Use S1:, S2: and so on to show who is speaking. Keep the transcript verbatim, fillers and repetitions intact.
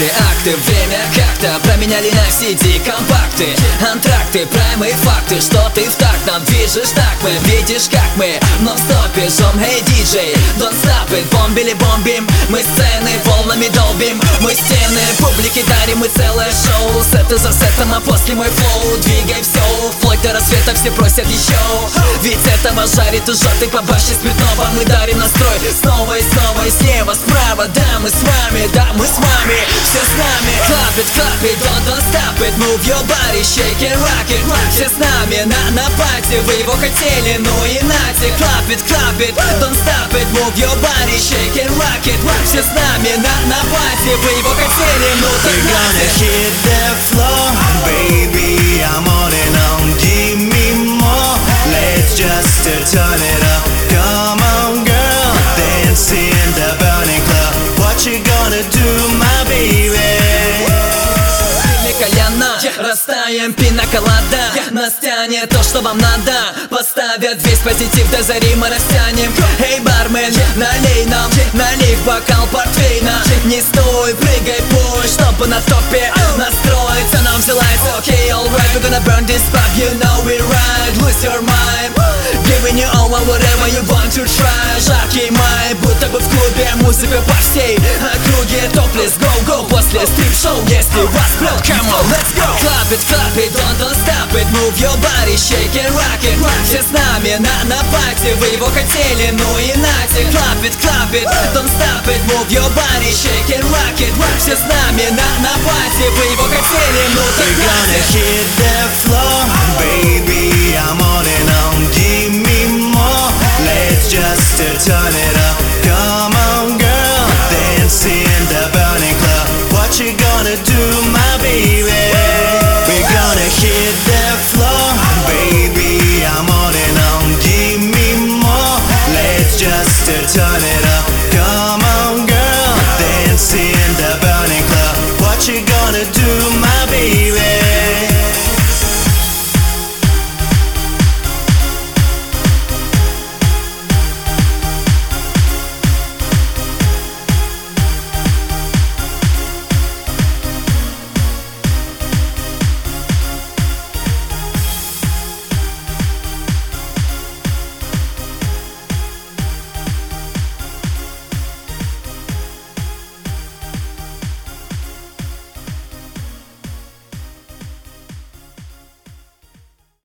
S1: факты, акты, время как-то променяли на си ди компакты, антракты, праймы, факты, что ты в такт нам движешь, так мы, видишь как мы но в стопе жжем, эй, диджей, don't stop it, бомбили, бомбим, мы сцены волнами долбим, мы стены публике дарим, мы целое шоу, сеты за сетом, а после мой флоу, двигай все, вплоть до рассвета все просят еще, ведь этого жарит и жжет, и по башне спиртного мы дарим настрой, снова и снова, и слева, справа, да, мы с вами, да, мы с вами, все с нами, clap it, clap it, don't, don't stop it, move your body, shake it, rock it, все с нами, на, на пати, вы его хотели, ну и нате, clap it, clap it, don't stop it, move your body, shake it, rock it, все с нами, на, на пати, вы его хотели, ну так
S2: We're gonna hit that floor, baby, I'm on and on, give me more, let's just uh, turn it up, come on girl, dance in the burning club, what you gonna do, my baby?
S1: Коляна, растаем, пинаколада, настянет то, что вам надо, поставят весь позитив до зари, мы растянем. Эй, бармен, налей нам, налей в бокал портвейна, не стой, прыгай, пой, чтобы на топе настроиться нам взялась. Okay, alright, we're gonna burn this pub, you know we right, lose your mind, giving you all whatever you want to try. Жаркий май, будто бы в клубе, музыка по всей округе, топлес, go, go, после стрип-шоу, если вас прет, come on, let's go. Clap it, clap it, don't, don't stop it, move your body, shake it, rock it, все с нами, на, на пати, вы его хотели, ну и нате. Clap it, clap it, don't stop it, move your body, shake it, rock it, все с нами, на, на пати, вы его хотели, ну так
S2: We're gonna
S1: нате.
S2: hit that floor, baby, I'm on and on, give me more, let's just uh, turn it up, come on girl, dance in the burning club, what you gonna do, my baby? We're gonna hit that floor, baby, I'm on and on, give me more, let's just uh, turn it up.